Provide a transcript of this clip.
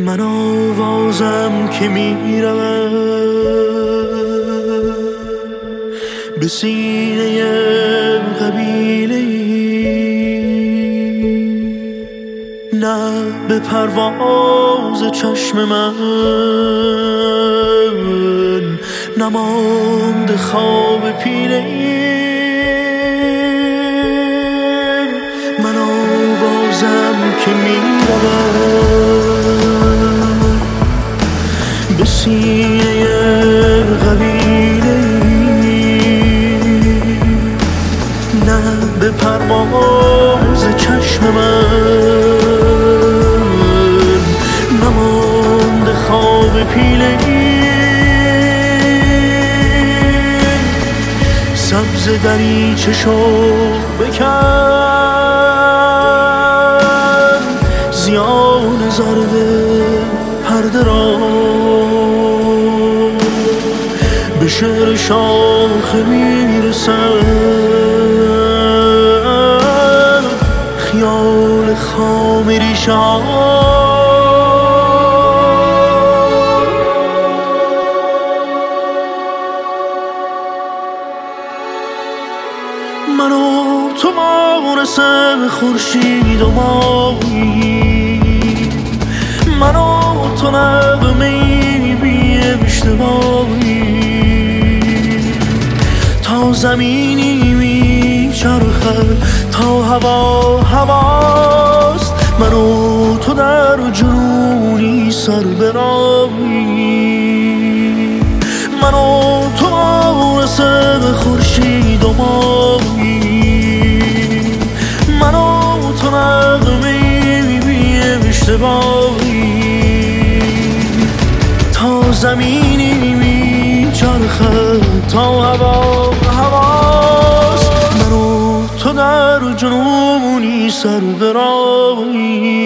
من آوازم که میرم به سینه قبیله، نه به پرواز چشم من نماند خواب پیله. من آوازم که میرم به سینه قبیله، نه به پرواز چشم من نماند خواب پیله. سبز دریچه شو بکن، زیان ضرب پرده را به شعر شاخه میرسد خیال خام ریشه ها. من و تو مانس خورشید و مایی، من و تو نغمه‌ای بی اشتباهی، تا زمینی میچرخد تا هوا هواست. من و تو در جنونی سر برایی، من و تو مانس خورشید و مایی، من و تو نغمه‌ای بی اشتباهی، تا زمینی میچرخد تا هوا هواست. من و تو در جنونی سر برایی.